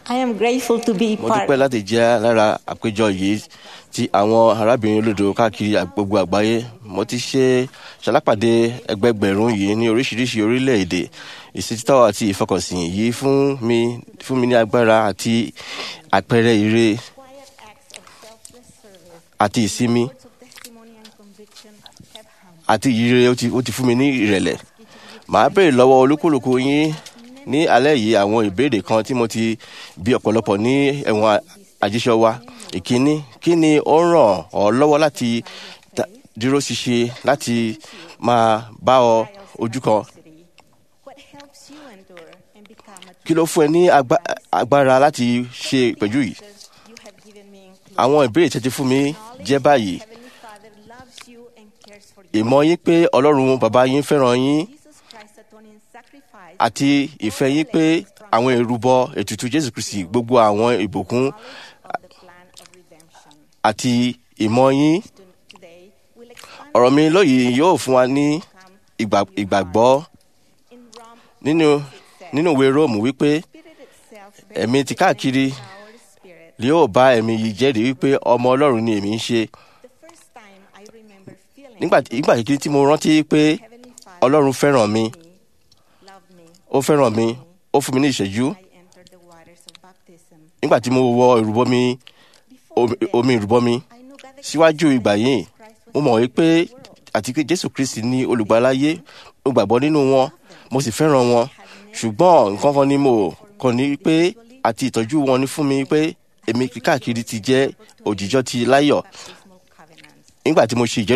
I am grateful to be Mo part dúpẹ́ láti jẹ́ lára àpéjọ yìí ti àwọn arábìnrin olódo káàkiri gbogbo àgbáyé. Mo ti ṣalápàdé ẹgbẹgbẹ̀rún yìí ní oríṣiríṣi orílẹ̀-èdè. Ìṣítítọ́ àti ìfọkànsìn yìí fún mi ní agbára àti àpẹẹrẹ ire quiet acts of selfless service. àti ìsinmi Words of testimony and conviction have humbled. àti ìyire ó ti fún mi ní ìrẹ̀lẹ̀. Màá béèrè lọ́wọ́ olúkúlùkù yín ní alẹ́ yìí àwọn ìbéèrè kan tí mo ti bi ọ̀pọ̀lọpọ̀ ní ẹ̀wọ̀n àjíṣọ́ wa. Ìkíní, kí ni ó ràn ọ́ lọ́wọ́ láti dúró ṣinṣin láti máa bá ọ ojú kan? What helps you endure and become a Kí ló fún ẹ ní agbára láti ṣe ìpẹ́jù yìí? you have given me include. Àwọn ìbéèrè tí ẹ ti fún mi jẹ́ báyìí. Heavenly Father loves you and cares for you. Ìmọ̀ yín pé Ọlọ́run bàbá yín fẹ́ràn yín Jesus Christ's atoning sacrifice àti ìfẹ́ yín pé àwọn ìrúbọ ètùtù Jésù Kristi gbogbo àwọn ìbùkún of the plan of redemption. àti ìmọ̀ yín. Today we'll expand Ọ̀rọ̀ mi lóyìí yóò fún wa ní ìgbàgbọ́ in Rome. nínú ìwé Róòmù wípé Spirit itself ẹ̀mí ti káàkiri our spirit. yóò bá ẹ̀mí yìí jẹ́rìí wípé ọmọ Ọlọ́run ni èmi ń ṣe. The first time I remember feeling Nígbà kékeré tí mo rántí pé Heavenly Father Ọlọ́run fẹ́ràn mi, loved me. ó fẹ́ràn mi, ó fún mi ní ìṣẹ́jú. I entered the waters of baptism. Nígbà tí mo wọ ìrúbọ mi, omi ìrúbọ mi, I knew God síwájú ìgbà yìí, mo mọ̀ wípé àti pé Jésù Kristi ni olùgbàláyé, mo gbàgbọ́ nínú wọn, mo sì fẹ́ràn wọn. Ṣùgbọ́n nǹkan kan ni mo kàn ní pé àti ìtọ́jú wọn ní fún mi pé èmi káàkiri ti jẹ́ òjìjọ́ ti láyọ̀. baptismal covenants Nígbà tí mo ṣe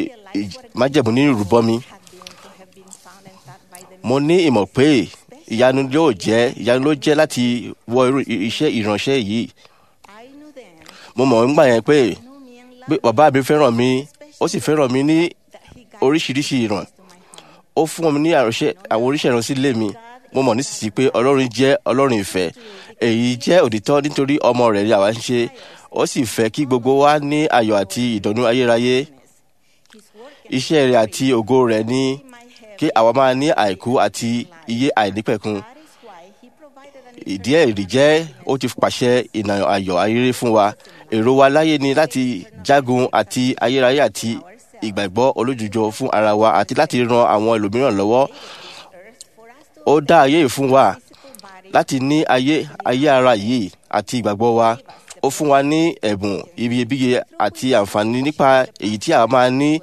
májẹ̀mú nínú ìrúbọ mi, had been to have been found and taught by the mo ní ìmọ̀ pé ìyanu ló jẹ́ láti wọ irú iṣẹ́ ìránṣẹ́ yìí. I knew then Mo mọ̀ nígbà yẹn pé knew me and loved bàbá mi fẹ́ràn mi, ó sì fẹ́ràn mi ní that he guided oríṣiríṣi ìran. to my home. Ó fún mi ní àwọn oríṣi ìránṣẹ́ ilé mi. Mo mọ̀ nísinsìnyí pé Ọlọ́run jẹ́ Ọlọ́run ìfẹ́. Èyí jẹ́ òtítọ́ nítorí ọmọ rẹ̀ ni àwa ń ṣe. Ó sì fẹ́ kí gbogbo wa ní ayọ̀ àti ìdùnnú ayérayé. His work Iṣẹ́ rẹ̀ àti ògo rẹ̀ ní might have. kí àwa máa ní àìkú àti iye àìnípẹ̀kun. That is why he provided an Ìdí ẹ̀rí jẹ́ ó ti pàṣẹ ìnà ayọ̀ ayérayé fún wa. Èrò wa láyé ni láti jágun àti ayérayé àti ìgbàgbọ́ olójújọ fún ara wa àti láti ran àwọn ẹlòmíràn lọ́wọ́. earth for us to Ó dá ayé yìí fún wa physical body láti ní ayé ara yìí àti ìgbàgbọ́ wa. Ó fún wa ní ẹ̀bùn iyebíye àti àǹfààní nípa èyí tí a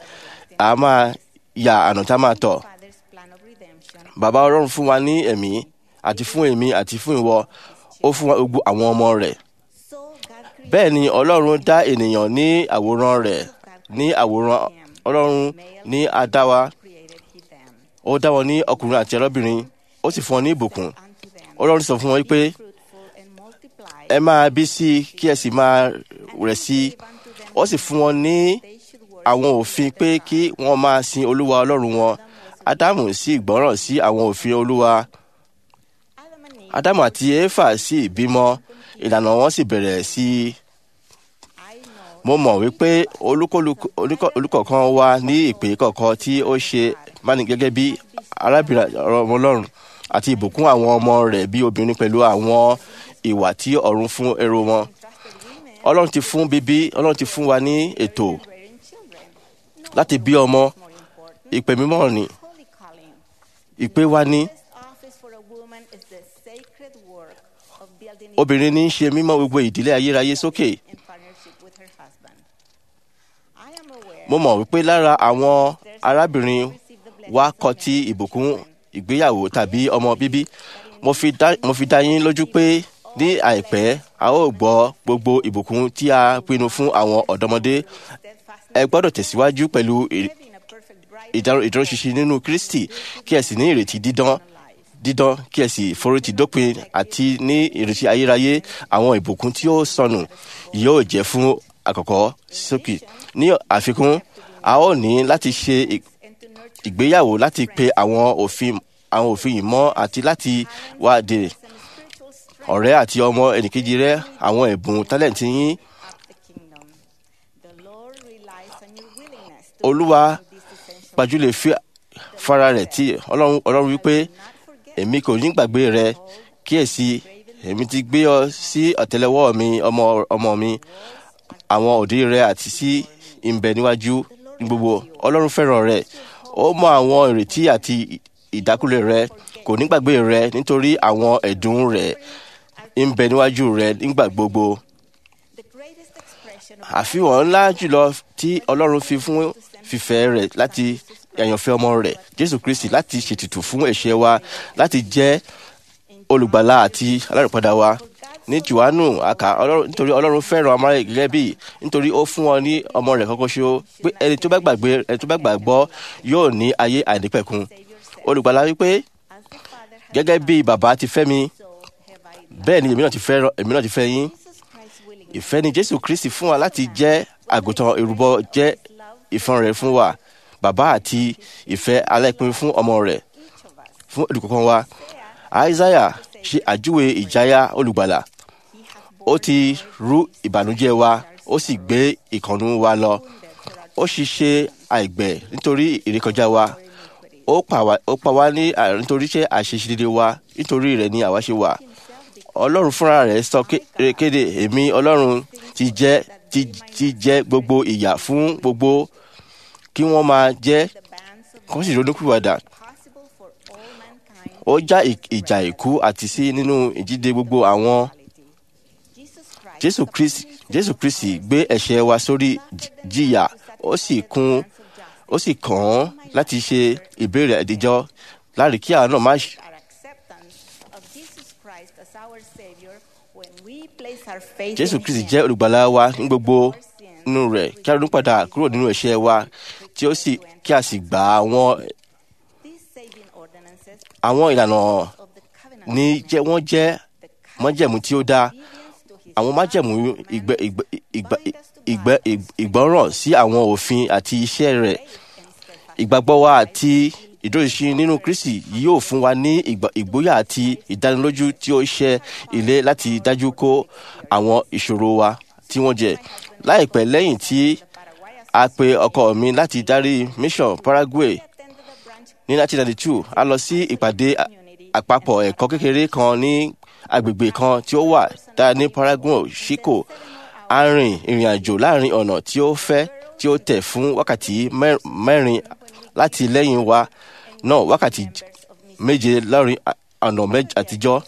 máa ya àná tá a máa tọ̀. Father's plan of redemption. Bàbá Ọlọ́run fún wa ní ẹ̀mí àti fún èmi àti fún ìwọ. Ó fún wa gbogbo àwọn ọmọ rẹ̀. So God created Bẹ́ẹ̀ ni Ọlọ́run dá ènìyàn ní àwòrán rẹ̀. Ní àwòrán Ọlọ́run ní a dá wa. created he them Ó dá wọn ní ọkùnrin àti ọlọ́bìnrin. Ó sì fún wọn ní ìbùkún. unto them. Ọlọ́run sọ fún wọn pé Fruitful and multiply. ẹ máa bí sí i kí ẹ sì máa rẹ̀ sí i. Unto them Ó sì fún wọn ní they should worship. àwọn òfin pé kí wọ́n máa sin Olúwa Ọlọ́run wọn. Ádámù sì gbọ́ràn sí àwọn òfin Olúwa. Adam and Eve, Ádámù àti Éfà sì bímọ. Ìlànà wọn sì bẹ̀rẹ̀ sí i. I know Mo mọ̀ wípé olùkọ̀ọ̀kan wa ní ìpè kọ̀ọ̀kan tí ó ṣe máni gẹ́gẹ́ bí arábìnrin ọmọ Ọlọ́run àti ìbùkún àwọn ọmọ rẹ̀ bí obìnrin pẹ̀lú àwọn ìwà tí ọ̀run fún ẹrú wọn. trusted women Ọlọ́run ti fún wa ní ètò bearing children. láti bí ọmọ. More important, Ìpè mímọ́ ni holy calling. ìpè wa ní. Best office for a woman is the sacred work of building Obìnrin ní í ṣe mímọ́ gbogbo ìdílé ayérayé sókè. in partnership with her husband. I am aware Mo mọ̀ wípé lára àwọn arábìnrin wa kọ̀ ti ìbùkún ìgbéyàwó tàbí ọmọ bíbí. Mo fi dá yín lójú pé ní àìpẹ́ a ó gbọ́ gbogbo ìbùkún tí a pinnu fún àwọn ọ̀dọ́mọdé. Ẹ gbọ́dọ̀ tẹ̀síwájú pẹ̀lú having a perfect bride ìdúróṣinṣin nínú Kristi kí ẹ sì ní ìrètí dídán kí ẹ sì forítì dópin àti ní ìrètí ayérayé. Àwọn ìbùkún tí ó sọnù yóò jẹ́ fún àkọ́kọ́ sókè. Ní àfikún, a ó ní láti ṣe and to nurture ìgbéyàwó láti pe àwọn òfin yìí mọ́ àti láti wá dé some spiritual strength ọ̀rẹ́ àti ọmọ ẹnìkejì rẹ àwọn ẹ̀bùn tálẹ̀ǹtì yín. of the kingdom. The Lord relies on your willingness to Olúwa do these essential gbajúlẹ̀ fara rẹ̀ tí Ọlọ́run wípé not forget èmi kò ní gbàgbé rẹ kíyèsí graven èmi ti gbé ọ sí ọ̀tẹ́lẹwọ́ mi, ọmọ mi, àwọn òdì rẹ àti sí ìbẹ̀ níwájú ní gbogbo. Ọlọ́run fẹ́ràn rẹ, ó mọ àwọn ìrètí àti ìdákùlé rẹ, kò ní gbàgbé rẹ nítorí àwọn ẹ̀dùn rẹ̀ ń bẹ níwájú rẹ nígbà gbogbo. Àfihàn ńlá jùlọ tí Ọlọ́run fi fún fífẹ́ rẹ̀ láti àyànfẹ́ ọmọ rẹ̀ Jésù Kristi láti ṣètùtù fún ẹ̀ṣẹ̀ wa, láti jẹ́ olùgbàlà àti alárìpadà wa. Ní Jòhánù àkà nítorí Ọlọ́run fẹ́ràn ọmọ rẹ̀ gẹ́gẹ́ bí nítorí ó fún wọn ní ọmọ rẹ̀ kọ́kọ́ ṣo pé ẹni tó bá gbàgbọ́ yóò ní ayé àìnípẹ̀kun. Olùgbàlà wípé gẹ́gẹ́ bí bàbá ti fẹ́ mi, bẹ́ẹ̀ ni èmi náà ti fẹ́ yín. Ìfẹ́ ni Jésù Kristi fún wa láti jẹ́ àgùntàn ìrúbọ, jẹ́ ìfọn rẹ̀ fún wa, bàbá àti ìfẹ́ aláìpín fún ọmọ rẹ̀, fún olùkọ̀ọ̀kan wa. Àìsáyà ṣe àjúwe ìjáyà olùgbàlà. Ó ti rú ìbànújẹ́ wa, ó sì gbé ìkànnù wa lọ. Ó sì ṣe àìgbẹ̀ nítorí ìrékọjá wa. Ó pa wá ní nítorí ṣe àṣeṣedédé wa, nítorí rẹ̀ ni àwa ṣe wà. Ọlọ́run fúnra rẹ̀ sọ kéde, èmi Ọlọ́run ti jẹ́ gbogbo ìyà fún gbogbo kí wọ́n máa jẹ́ kó sì ronúpìwàdà. Ó já ìjà ikú àti sí nínú ìjíde gbogbo àwọn. Jésù Kristi gbé ẹ̀ṣẹ̀ wa sórí jìyà, ó sì kàn án láti ṣe ìbéèrè ìdíjọ́ láàrin kí àwọn náà má ṣe. Jésù Kristi jẹ́ olùgbàlà wa ní gbogbo nínú rẹ̀, kí a ronú padà kúrò nínú ẹ̀ṣẹ̀ wa kí a sì gba àwọn ìlànà ní wọ́n jẹ́ májẹ̀mú tí ó dáa. Àwọn májẹ̀mú ìgbọ́ràn sí àwọn òfin àti iṣẹ́ rẹ̀. Ìgbàgbọ́ wa àti ìdúróṣinṣin nínú Kristi yóò fún wa ní ìgboyà àti ìdánilójú tí ó ṣe ilé láti dájú kó àwọn ìṣòro wa tí wọ́n jẹ́. Láìpẹ́ lẹ́yìn tí a pe ọkọ mi láti darí mission Paraguay ní 1992, a lọ sí ìpàdé àpapọ̀ ẹ̀kọ́ kékeré kan ní agbègbè kan tí ó wà dáa ní Paraguay, Chico. A rìn ìrìn àjò láàrin ọ̀nà tí ó fẹ́ tí ó tẹ̀ fún wákàtí mẹ́rin láti lẹ́yìn wa náà wákàtí méje lórí ọ̀nà àtijọ́.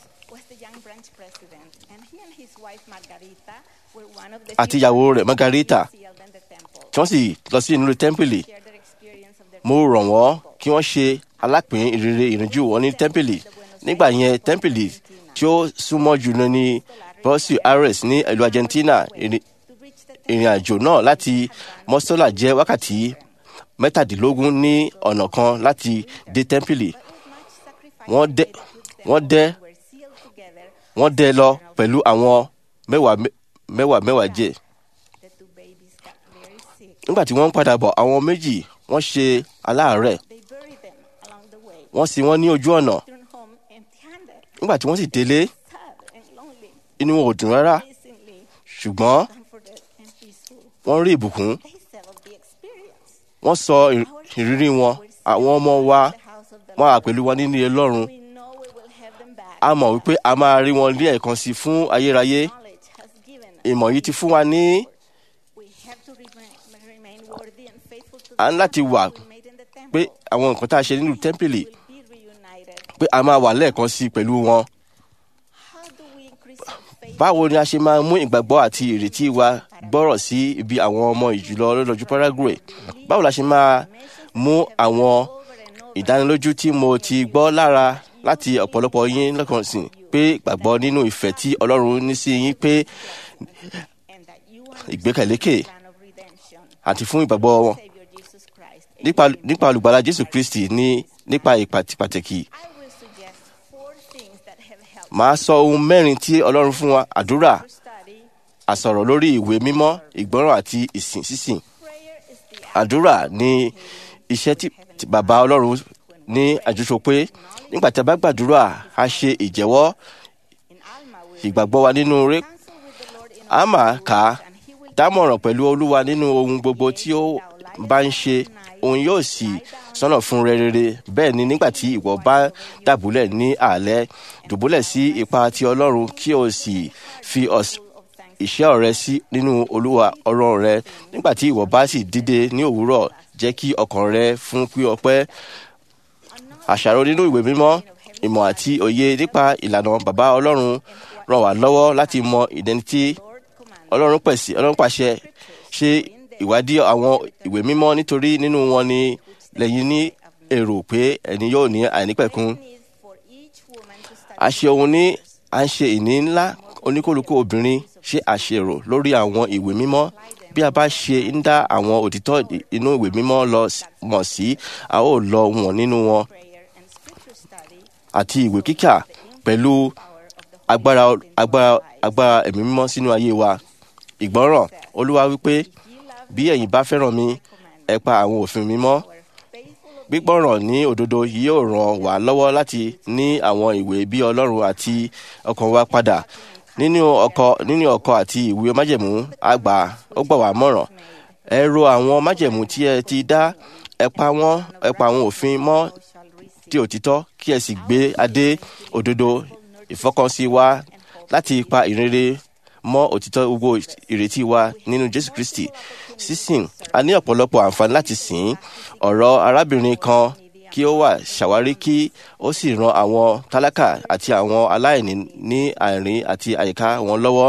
Àti ìyàwó rẹ̀ Margarita tí wọ́n sì lọ sí inú tẹ́ḿpìlì. Mo rọ̀ wọ́n kí wọ́n ṣe alápín ìrere ìrìnjú wọn ní tẹ́ḿpìlì. Nígbà yẹn tẹ́ḿpìlì tí ó súnmọ́ jùlọ ní Buenos Aires ní ìlú Argentina. Ìrìn àjò náà láti Mostola jẹ́ wákàtí 17 ní ọ̀nà kan láti dé tẹ́ḿpìlì. Wọ́n dẹ lọ pẹ̀lú àwọn mẹ́wàá jẹ́. Nígbà tí wọ́n ń padà bọ̀, àwọn méjì wọ́n ṣe aláàárẹ̀. Wọ́n sì wọ́n ní ojú ọ̀nà. Nígbà tí wọ́n sì délé, inú wọn ò dùn rárá. Ṣùgbọ́n wọ́n rí ìbùkún. Wọ́n sọ ìrírí wọn. Àwọn ọmọ wa wọ́n wà pẹ̀lú wa nínú Ọlọ́run. A mọ̀ wípé a máa rí wọn ní ẹ̀ẹ̀kan sí fún ayérayé. Ìmọ̀ yìí ti fún wa ní à ń láti wà pé àwọn nǹkan tá a ṣe nínú tẹ́ḿpìlì pé a máa wà lẹ́ẹ̀kan sí pẹ̀lú wọn. Báwo ni a ṣe máa mú ìgbàgbọ́ àti ìrètí wa gbọ́rọ̀ sí ibi àwọn ọmọ ìjùlọ lọ́dọọdún Paraguay? Báwo la ṣe máa mú àwọn ìdánilójú tí mo ti gbọ́ láti ọ̀pọ̀lọpọ̀ yín lọ́kàn sí pé ìgbàgbọ́ nínú ìfẹ́ tí Ọlọ́run ní sí yín pé ìgbẹ́kẹ̀lékè àti fún ìgbàgbọ́ wọn nípa olùgbàlà Jésù Kristi ní nípa pàtàkì. Màá sọ ohun 4 tí Ọlọ́run fún wa: àdúrà, àsọ̀rọ̀ lórí ìwé mímọ́, ìgbọ́ràn àti ìsìn sísìn. Àdúrà ni iṣẹ́ tí Bàbá Ọlọ́run ní àjọṣọ pé nígbà tí a bá gbàdúrà, a ṣe ìjẹ́wọ́ ìgbàgbọ́ wa nínú rẹ̀. A máa kà á dámọ̀ràn pẹ̀lú Olúwa nínú ohun gbogbo tí ó bá ń ṣe. Òun yóò sì sọ́nà fún rere. Bẹ́ẹ̀ ni nígbà tí ìwọ bá dàbúlẹ̀ ní alẹ́, dùbúlẹ̀ sí ipa ti Ọlọ́run kí o sì fi iṣẹ́ rẹ sí nínú Olúwa Ọlọ́run rẹ. Nígbà tí ìwọ bá sì dìde ní òwúrọ̀, jẹ́ kí ọkàn rẹ fún pí ọpẹ́. Àṣàrò nínú ìwé mímọ́, ìmọ̀ àti òye nípa ìlànà bàbá Ọlọ́run ràn wá lọ́wọ́ láti mọ ìdẹ́nití Ọlọ́run pàṣẹ ṣe ìwádìí àwọn ìwé mímọ́ nítorí nínú wọn ni lẹ́yìn ní èrò pé ẹni yóò ní àìnípẹ̀kun. A ṣe ohun ní à ń ṣe ìní ńlá oníkálùkù obìnrin ṣe àṣèrò lórí àwọn ìwé mímọ́. Bí a bá ṣe ń dá àwọn òtítọ́ inú ìwé mímọ́ lọ mọ̀ sí, a ó lọ wọ̀n nínú wọn àti ìwé kíkà pẹ̀lú agbára ẹ̀mí mímọ́ sínú ayé wa. Ìgbọ́ràn. Olúwa wípé, bí ẹ̀yin bá fẹ́ràn mi, ẹ pa àwọn òfin mi mọ́. Gbígbọ́ràn ní òdodo yóò ràn wá lọ́wọ́ láti ní àwọn ìwé bí Ọlọ́run àti ọkàn wa padà. Nínú ọkọ àti ìwé májẹ̀mú ó gbà wá mọ̀ràn. Ẹ ro àwọn májẹ̀mú tí ẹ ti dá, ẹ pa àwọn òfin mọ́ tí òtítọ́, kí ẹ sì gbé adé òdodo ìfọkànsí wa láti pa ìrere mọ́ òtítọ́ gbogbo ìrètí wa nínú Jésù Kristi. Sísìn. A ní ọ̀pọ̀lọpọ̀ àǹfààní láti sìn. Ọ̀rọ̀ arábìnrin kan kí ó wà ṣàwárí kí ó sì ran àwọn tálákà àti àwọn aláìní ní àárín àti àyíká wọn lọ́wọ́.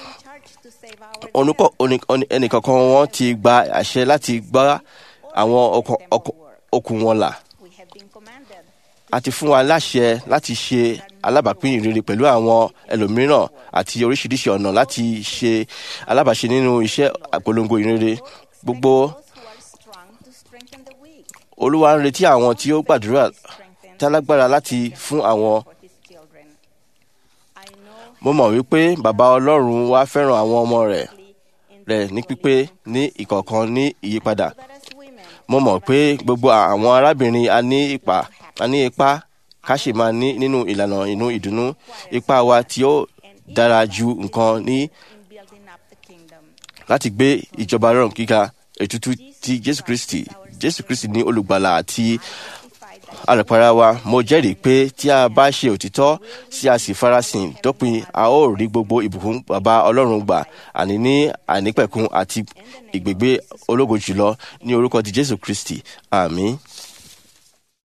Ẹnìkọ̀ọ̀kan wọn ti gba àṣẹ láti gbá àwọn okùn wọn là. A ti fún wa láṣẹ láti ṣe alábàápín ìrere pẹ̀lú àwọn ẹlòmíràn àti oríṣiríṣi ọ̀nà láti ṣe alábàáṣe nínú iṣẹ́ àpolongo ìrere. Gbogbo Olúwa ń retí àwọn tí ó gbàdúrà tálágbára láti fún àwọn. Mo mọ̀ wípé Bàbá Ọlọ́run wa fẹ́ràn àwọn ọmọ rẹ̀ ní pípé ní ìkọ̀ọ̀kan ní ìyípadà. Mo mọ̀ pé gbogbo àwọn arábìnrin a ní ipa ká sì máa ní nínú ìlànà inú ìdùnnú. Ipa wa tí ó dára ju nǹkan ní láti gbé ìjọba Ọlọ́run gíga. Ètùtù ti Jésù Kristi ní olùgbàlà àti alùpàá wa. Mo jẹ́rìí pé tí a bá ṣe òtítọ́ tí a sì farasin dópin, a ó rí gbogbo ìbùkún Bàbá Ọlọ́run gbà, àní ní àìnípẹ̀kun àti ìgbégbé ológo jùlọ ní orúkọ ti Jésù Kristi. Àmín.